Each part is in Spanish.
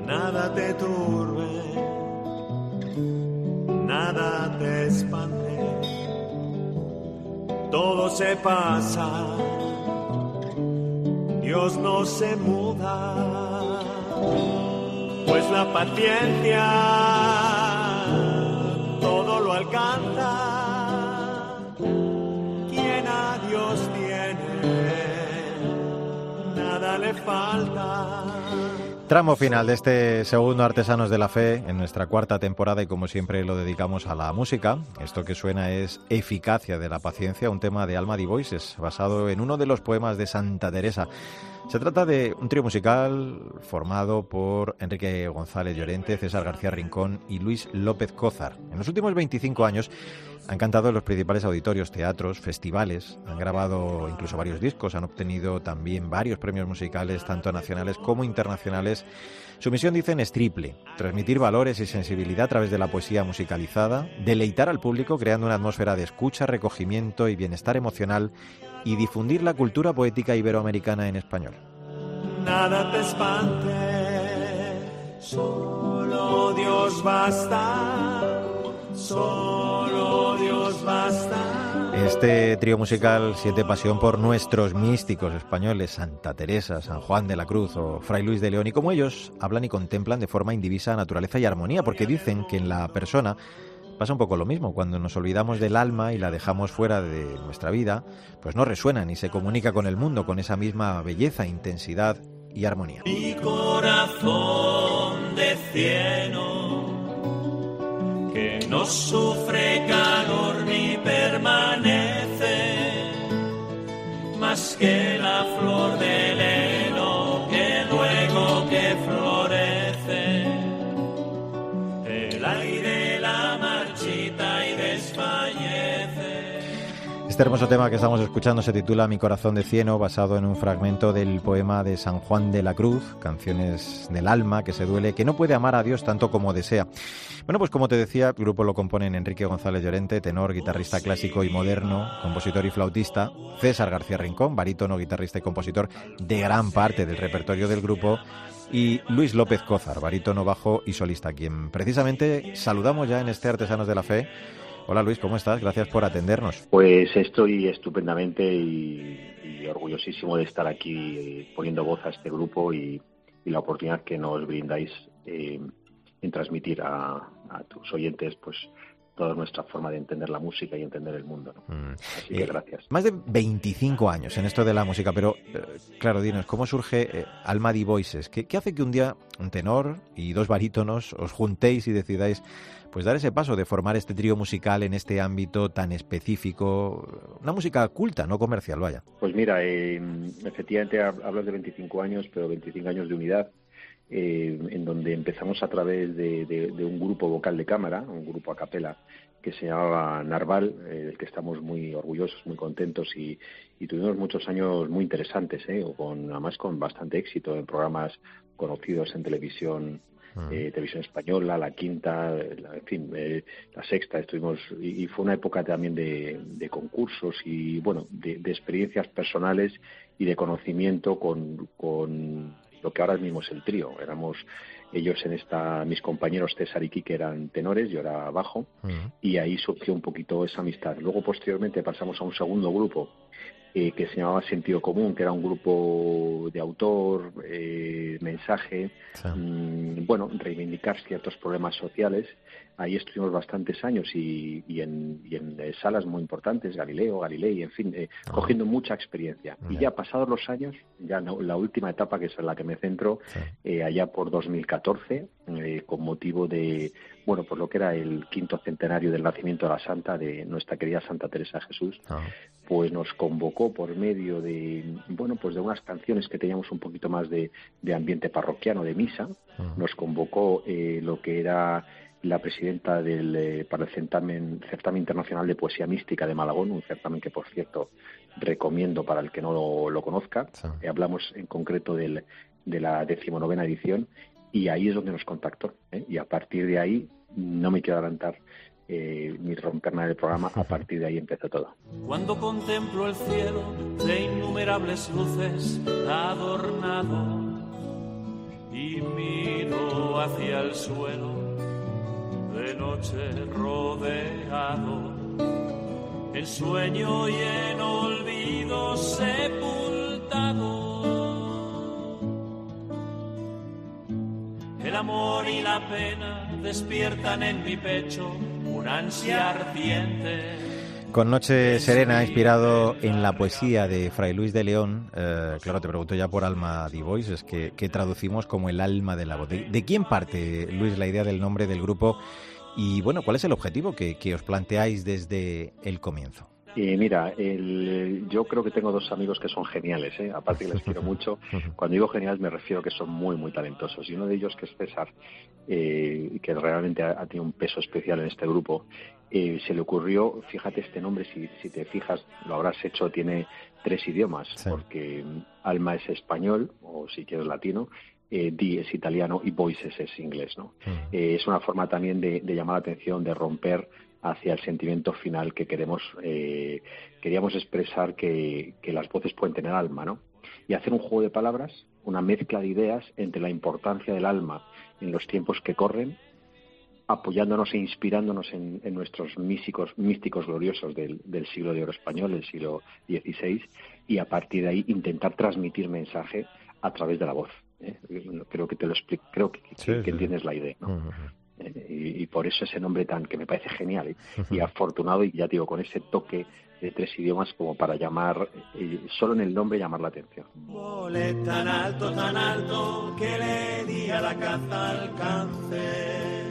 nada te turbe, nada te espante, todo se pasa, Dios no se muda, pues la paciencia todo lo alcanza, quien a Dios tiene, nada le falta. Tramo final de este segundo Artesanos de la Fe en nuestra cuarta temporada y como siempre lo dedicamos a la música. Esto que suena es Eficacia de la Paciencia, un tema de Alma di Voices basado en uno de los poemas de Santa Teresa. Se trata de un trío musical formado por Enrique González Llorente, César García Rincón y Luis López Cózar. En los últimos 25 años han cantado en los principales auditorios, teatros, festivales, han grabado incluso varios discos, han obtenido también varios premios musicales, tanto nacionales como internacionales. Su misión, dicen, es triple: transmitir valores y sensibilidad a través de la poesía musicalizada, deleitar al público creando una atmósfera de escucha, recogimiento y bienestar emocional y difundir la cultura poética iberoamericana en español. Nada te espante, solo Dios basta, solo Dios basta. Este trío musical siente pasión por nuestros místicos españoles, Santa Teresa, San Juan de la Cruz o Fray Luis de León, y como ellos hablan y contemplan de forma indivisa naturaleza y armonía, porque dicen que en la persona pasa un poco lo mismo. Cuando nos olvidamos del alma y la dejamos fuera de nuestra vida, pues no resuena ni se comunica con el mundo con esa misma belleza, intensidad y armonía. Mi corazón de cieno, que no sufre calor ni permanece, más que la flor del heno que luego que florece, el aire la marchita y desfallece. Este hermoso tema que estamos escuchando se titula Mi corazón de cieno, basado en un fragmento del poema de San Juan de la Cruz, canciones del alma que se duele, que no puede amar a Dios tanto como desea. Bueno, pues como te decía, el grupo lo componen Enrique González Llorente, tenor, guitarrista clásico y moderno, compositor y flautista; César García Rincón, barítono, guitarrista y compositor de gran parte del repertorio del grupo; y Luis López Cózar, barítono, bajo y solista, quien precisamente saludamos ya en este Artesanos de la Fe. Hola Luis, ¿cómo estás? Gracias por atendernos. Pues estoy estupendamente y orgullosísimo de estar aquí poniendo voz a este grupo y la oportunidad que nos brindáis en transmitir a tus oyentes pues toda nuestra forma de entender la música y entender el mundo, ¿no? Así que gracias. Más de 25 años en esto de la música, pero claro, dinos, ¿cómo surge Alma di Voices? ¿Qué hace que un día un tenor y dos barítonos os juntéis y decidáis pues dar ese paso de formar este trío musical en este ámbito tan específico, una música culta, no comercial, vaya? Pues mira, efectivamente hablas de 25 años, pero 25 años de unidad, en donde empezamos a través de un grupo vocal de cámara, un grupo a capela, que se llamaba Narval, del que estamos muy orgullosos, muy contentos, y tuvimos muchos años muy interesantes, además con bastante éxito en programas conocidos en televisión, televisión española, La Quinta, La Sexta, estuvimos, y fue una época también de concursos y bueno, de experiencias personales y de conocimiento con lo que ahora mismo es el trío. Éramos ellos mis compañeros César y Quique eran tenores, yo era bajo, y ahí surgió un poquito esa amistad. Luego posteriormente pasamos a un segundo grupo que se llamaba Sentido Común, que era un grupo de autor, mensaje, reivindicar ciertos problemas sociales. Ahí estuvimos bastantes años y en salas muy importantes, Galilei, en fin, cogiendo mucha experiencia. Y ya pasados los años, ya la última etapa, que es en la que me centro, allá por 2014, con motivo de, pues lo que era el 5º centenario del nacimiento de la Santa, de nuestra querida Santa Teresa de Jesús, pues nos convocó por medio de, de unas canciones que teníamos un poquito más de ambiente parroquiano, de misa, nos convocó lo que era la presidenta para el certamen internacional de poesía mística de Malagón, un certamen que, por cierto, recomiendo para el que no lo conozca. Hablamos en concreto de la 19ª edición, y ahí es donde nos contactó, y a partir de ahí, no me quiero adelantar ni romper nada del programa, a partir de ahí empezó todo. Cuando contemplo el cielo de innumerables luces adornado y miro miro hacia el suelo, de noche rodeado, en sueño y en olvido sepultado. El amor y la pena despiertan en mi pecho una ansia ardiente. Con Noche Serena, inspirado en la poesía de Fray Luis de León, claro, te pregunto ya por Alma Divoices, que traducimos como el alma de la voz. ¿De quién parte, Luis, la idea del nombre del grupo? Y bueno, ¿cuál es el objetivo que os planteáis desde el comienzo? Mira, yo creo que tengo dos amigos que son geniales, aparte que les quiero mucho. Cuando digo geniales me refiero a que son muy, muy talentosos. Y uno de ellos, que es César, que realmente ha tenido un peso especial en este grupo, se le ocurrió, fíjate este nombre, si te fijas, lo habrás hecho, tiene 3 idiomas, sí. Porque Alma es español, o si quieres latino, Di es italiano y Voices es inglés, ¿no? Es una forma también de llamar la atención, de romper hacia el sentimiento final que queríamos expresar, que las voces pueden tener alma, ¿no? Y hacer un juego de palabras, una mezcla de ideas entre la importancia del alma en los tiempos que corren, apoyándonos e inspirándonos en nuestros místicos gloriosos del siglo de oro español, del siglo XVI, y a partir de ahí intentar transmitir mensaje a través de la voz. Creo que te lo explico, creo que entiendes la idea, ¿no? Y por eso ese nombre que me parece genial y afortunado, y ya digo, con ese toque de 3 idiomas como para llamar, solo en el nombre llamar la atención. Volé tan alto que le di a la caza alcance,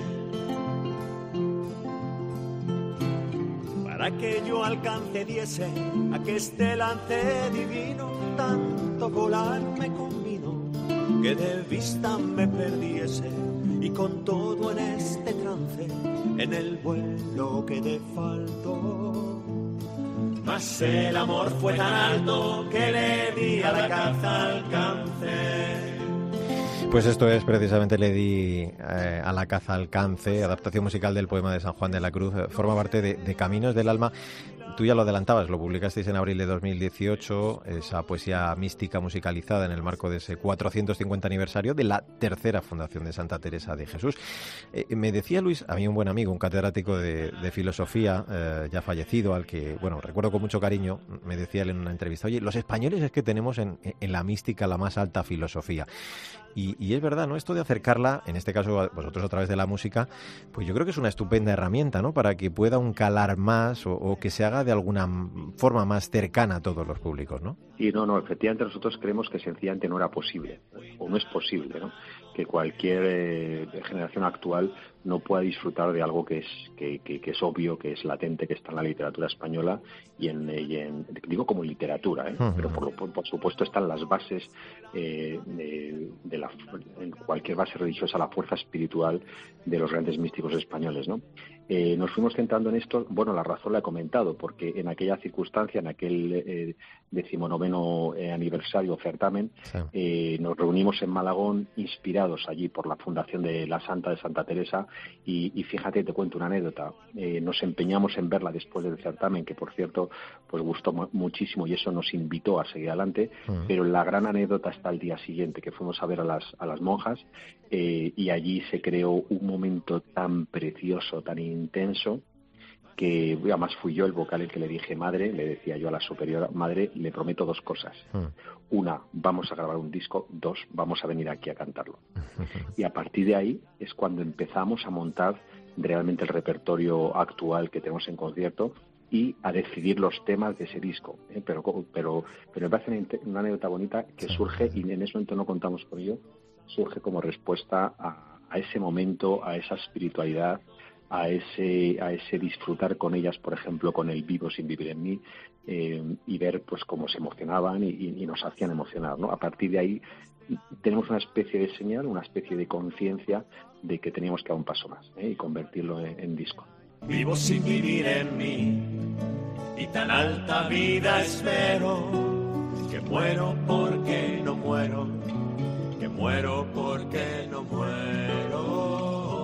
para que yo alcance diese a que este lance divino, tanto volar me convino que de vista me perdiese. Y con todo en este trance, en el vuelo que te faltó, mas el amor fue tan alto que le di a la caza alcance. Pues esto es precisamente Le di a la caza alcance, adaptación musical del poema de San Juan de la Cruz, forma parte de Caminos del Alma. Tú ya lo adelantabas, lo publicasteis en abril de 2018, esa poesía mística musicalizada en el marco de ese 450 aniversario de la tercera fundación de Santa Teresa de Jesús. Me decía Luis, a mí un buen amigo, un catedrático de filosofía, ya fallecido, al que, bueno, recuerdo con mucho cariño, me decía él en una entrevista, oye, los españoles es que tenemos en la mística la más alta filosofía. Y es verdad, ¿no? Esto de acercarla, en este caso vosotros a través de la música, pues yo creo que es una estupenda herramienta, ¿no? Para que pueda calar más o que se haga de alguna forma más cercana a todos los públicos, ¿no? Y no, efectivamente nosotros creemos que sencillamente no era posible, o no es posible, ¿no? Que cualquier generación actual no pueda disfrutar de algo que es obvio, que es latente, que está en la literatura española y en digo como literatura, pero por supuesto están las bases en cualquier base religiosa, la fuerza espiritual de los grandes místicos españoles, ¿no? Nos fuimos centrando en esto, bueno, la razón la he comentado, porque en aquella circunstancia, en aquel 19º aniversario certamen, sí. Nos reunimos en Malagón, inspirados allí por la fundación de la Santa de Santa Teresa, y fíjate, te cuento una anécdota. Nos empeñamos en verla después del certamen, que por cierto, pues gustó muchísimo y eso nos invitó a seguir adelante, pero la gran anécdota está al día siguiente, que fuimos a ver a las monjas, y allí se creó un momento tan precioso, tan intenso, que además fui yo el vocal el que le dije, madre, le decía yo a la superiora, madre, le prometo 2 cosas. 1, vamos a grabar un disco. 2, vamos a venir aquí a cantarlo. Y a partir de ahí es cuando empezamos a montar realmente el repertorio actual que tenemos en concierto y a decidir los temas de ese disco. Pero me parece una anécdota bonita que surge, y en ese momento no contamos con ello, surge como respuesta a ese momento, a esa espiritualidad, a ese disfrutar con ellas, por ejemplo, con el Vivo sin vivir en mí, y ver pues cómo se emocionaban y nos hacían emocionar, ¿no? A partir de ahí tenemos una especie de señal, una especie de conciencia de que teníamos que dar un paso más, y convertirlo en disco. Vivo sin vivir en mí y tan alta vida espero, que muero porque no muero, que muero porque no muero.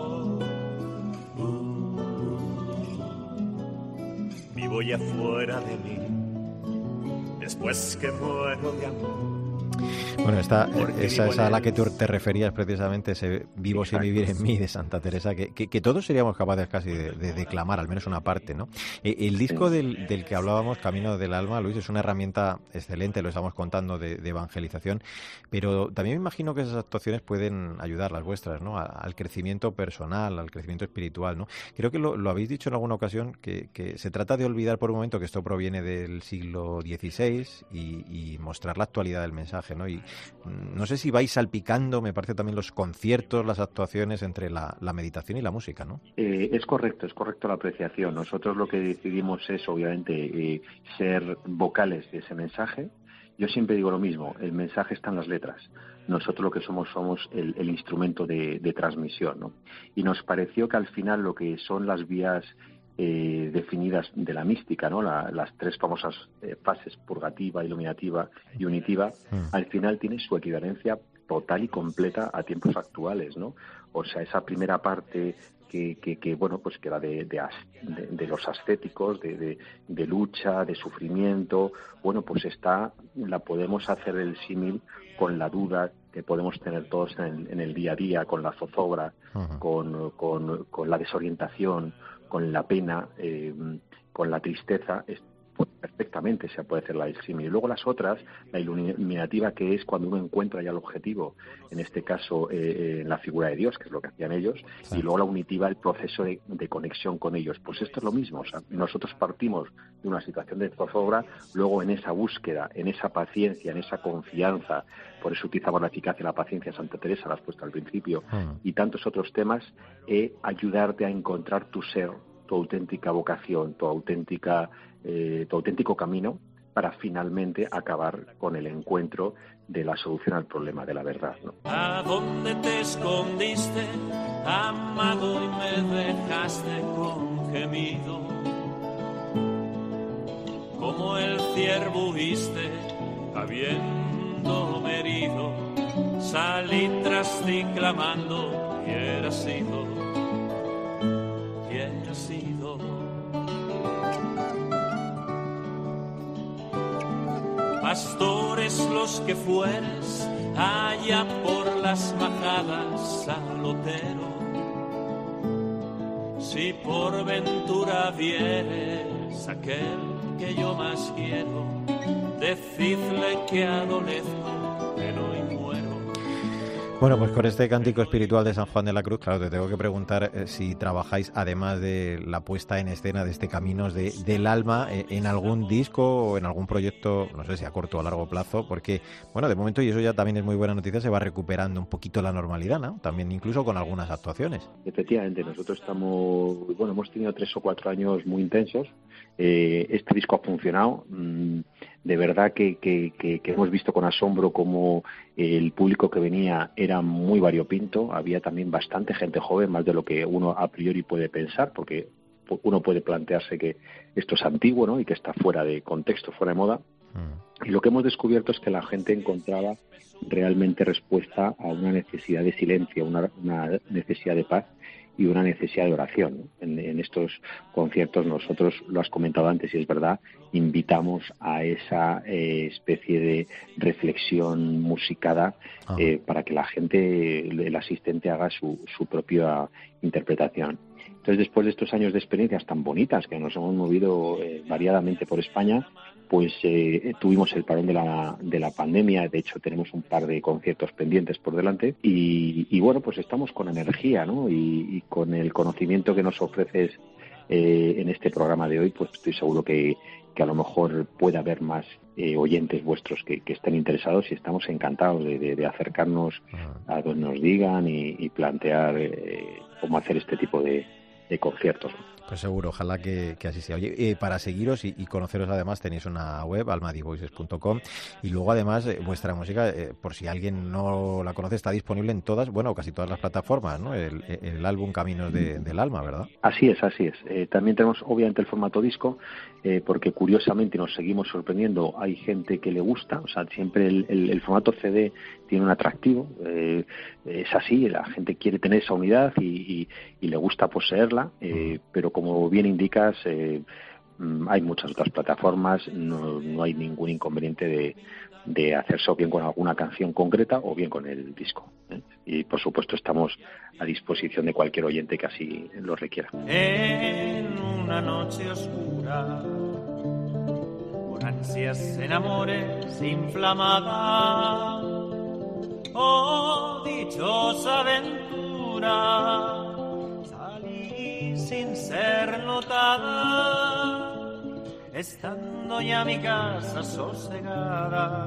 Vivo ya fuera de mí, después que muero de amor. Bueno, esa es a la que tú te referías precisamente, ese Vivo Exacto. sin vivir en mí de Santa Teresa, que todos seríamos capaces casi de declamar, al menos una parte, ¿no? El disco Sí. del que hablábamos, Camino del Alma, Luis, es una herramienta excelente, lo estamos contando, de evangelización, pero también me imagino que esas actuaciones pueden ayudar, las vuestras, ¿no? Al crecimiento personal, al crecimiento espiritual, ¿no? Creo que lo habéis dicho en alguna ocasión, que se trata de olvidar por un momento que esto proviene del siglo XVI y mostrar la actualidad del mensaje, ¿no? Y no sé si vais salpicando, me parece, también los conciertos, las actuaciones entre la meditación y la música, ¿no? Es correcto la apreciación. Nosotros lo que decidimos es, obviamente, ser vocales de ese mensaje. Yo siempre digo lo mismo, el mensaje está en las letras. Nosotros lo que somos el instrumento de transmisión, ¿no? Y nos pareció que al final lo que son las vías definidas de la mística, ¿no? Las tres famosas fases, purgativa, iluminativa y unitiva, al final tiene su equivalencia total y completa a tiempos actuales, ¿no? O sea, esa primera parte que bueno, pues que va de los ascéticos, de lucha, de sufrimiento, bueno, pues la podemos hacer el símil con la duda que podemos tener todos en el día a día, con la zozobra, con la desorientación, con la pena, con la tristeza. Pues perfectamente se puede hacer el símil. Y luego las otras, la iluminativa, que es cuando uno encuentra ya el objetivo, en este caso en la figura de Dios, que es lo que hacían ellos, sí. Y luego la unitiva, el proceso de conexión con ellos. Pues esto es lo mismo. O sea, nosotros partimos de una situación de zozobra, luego en esa búsqueda, en esa paciencia, en esa confianza, por eso utilizamos la eficacia y la paciencia, Santa Teresa, la has puesto al principio, y tantos otros temas, ayudarte a encontrar tu ser, tu auténtica vocación, tu auténtico camino, para finalmente acabar con el encuentro de la solución al problema de la verdad, ¿no? ¿A dónde te escondiste, amado, y me dejaste con gemido? Como el ciervo huiste, habiéndome herido, salí tras ti clamando, y era sido. Pastores los que fueres, allá por las majadas al Otero. Si por ventura vieres aquel que yo más quiero, decidle que adolezco, que no y muero. Bueno, pues con este cántico espiritual de San Juan de la Cruz, claro, te tengo que preguntar si trabajáis, además de la puesta en escena de este Caminos del Alma, en algún disco o en algún proyecto, no sé si a corto o a largo plazo, porque, bueno, de momento, y eso ya también es muy buena noticia, se va recuperando un poquito la normalidad, ¿no? También incluso con algunas actuaciones. Efectivamente, nosotros hemos tenido 3 o 4 años muy intensos. Este disco ha funcionado. De verdad que hemos visto con asombro cómo el público que venía era muy variopinto. Había también bastante gente joven, más de lo que uno a priori puede pensar, porque uno puede plantearse que esto es antiguo, ¿no? Y que está fuera de contexto, fuera de moda. Y lo que hemos descubierto es que la gente encontraba realmente respuesta a una necesidad de silencio, una necesidad de paz y una necesidad de oración, ¿no? En estos conciertos, nosotros, lo has comentado antes y es verdad, invitamos a esa especie de reflexión musicada para que la gente, el asistente, haga su propia interpretación. Entonces, después de estos años de experiencias tan bonitas que nos hemos movido variadamente por España, pues tuvimos el parón de la pandemia. De hecho, tenemos un par de conciertos pendientes por delante y bueno, pues estamos con energía, ¿no? Y con el conocimiento que nos ofreces en este programa de hoy, pues estoy seguro que a lo mejor puede haber más oyentes vuestros que estén interesados, y estamos encantados de acercarnos a donde nos digan y plantear cómo hacer este tipo de conciertos. Pues seguro, ojalá que así sea. Oye, para seguiros y conoceros, además, tenéis una web, almadivoices.com, y luego, además, vuestra música, por si alguien no la conoce, está disponible en todas, bueno, casi todas las plataformas, ¿no? El álbum Caminos del Alma, ¿verdad? Así es. También tenemos, obviamente, el formato disco, porque curiosamente nos seguimos sorprendiendo. Hay gente que le gusta, o sea, siempre el formato CD tiene un atractivo, es así, la gente quiere tener esa unidad y le gusta poseerla, pero como bien indicas, Hay muchas otras plataformas, no hay ningún inconveniente de hacerse o bien con alguna canción concreta o bien con el disco, ¿eh? Y por supuesto estamos a disposición de cualquier oyente que así lo requiera. En una noche oscura, con ansias en amores inflamada, oh dichosa aventura, salí sin ser notada, estando ya mi casa sosegada,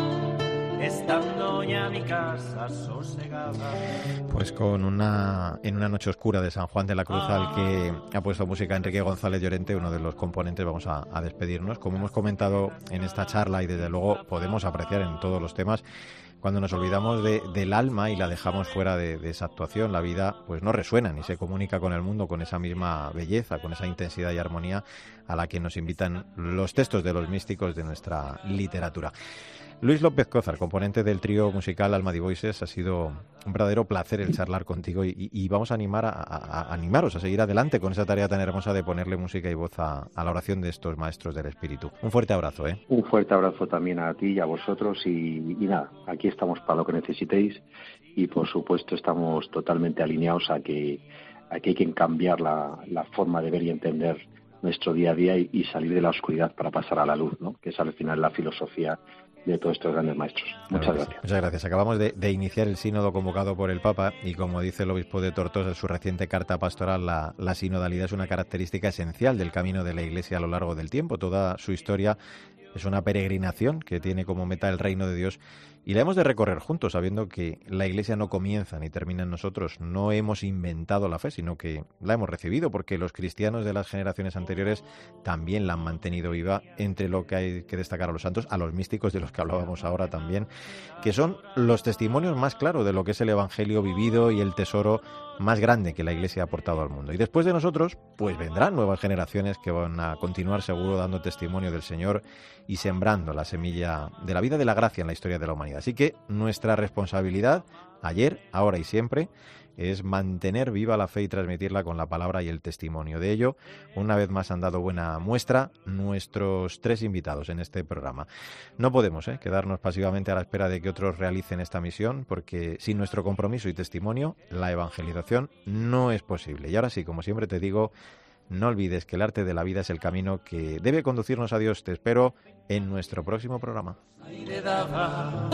estando ya mi casa sosegada. Pues en una noche oscura de San Juan de la Cruz, al que ha puesto música Enrique González Llorente, uno de los componentes, vamos a despedirnos. Como hemos comentado en esta charla, y desde luego podemos apreciar en todos los temas, cuando nos olvidamos del alma y la dejamos fuera de esa actuación, la vida pues no resuena ni se comunica con el mundo con esa misma belleza, con esa intensidad y armonía a la que nos invitan los textos de los místicos de nuestra literatura. Luis López Cózar, componente del trío musical Alma di Voices, ha sido un verdadero placer el charlar contigo y vamos a animaros a seguir adelante con esa tarea tan hermosa de ponerle música y voz a la oración de estos maestros del espíritu. Un fuerte abrazo, ¿eh? Un fuerte abrazo también a ti y a vosotros y nada, aquí estamos para lo que necesitéis y por supuesto estamos totalmente alineados a que hay que cambiar la forma de ver y entender nuestro día a día y salir de la oscuridad para pasar a la luz, ¿no? Que es al final la filosofía de todos estos grandes maestros. Muchas gracias. Muchas gracias. Acabamos de iniciar el sínodo convocado por el Papa y, como dice el obispo de Tortosa en su reciente carta pastoral, la sinodalidad es una característica esencial del camino de la Iglesia a lo largo del tiempo. Toda su historia es una peregrinación que tiene como meta el reino de Dios y la hemos de recorrer juntos, sabiendo que la Iglesia no comienza ni termina en nosotros. No hemos inventado la fe, sino que la hemos recibido, porque los cristianos de las generaciones anteriores también la han mantenido viva, entre lo que hay que destacar a los santos, a los místicos de los que hablábamos ahora también, que son los testimonios más claros de lo que es el Evangelio vivido y el tesoro más grande que la Iglesia ha aportado al mundo. Y después de nosotros, pues vendrán nuevas generaciones que van a continuar seguro dando testimonio del Señor y sembrando la semilla de la vida de la gracia en la historia de la humanidad. Así que nuestra responsabilidad, ayer, ahora y siempre, es mantener viva la fe y transmitirla con la palabra y el testimonio. De ello, una vez más han dado buena muestra nuestros tres invitados en este programa. No podemos quedarnos pasivamente a la espera de que otros realicen esta misión, porque sin nuestro compromiso y testimonio, la evangelización no es posible. Y ahora sí, como siempre te digo, no olvides que el arte de la vida es el camino que debe conducirnos a Dios. Te espero en nuestro próximo programa. Aire daba,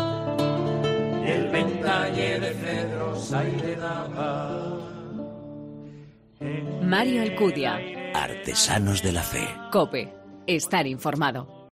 el ventalle de cedros, aire daba. Mario Alcudia. Artesanos de la Fe. COPE. Estar informado.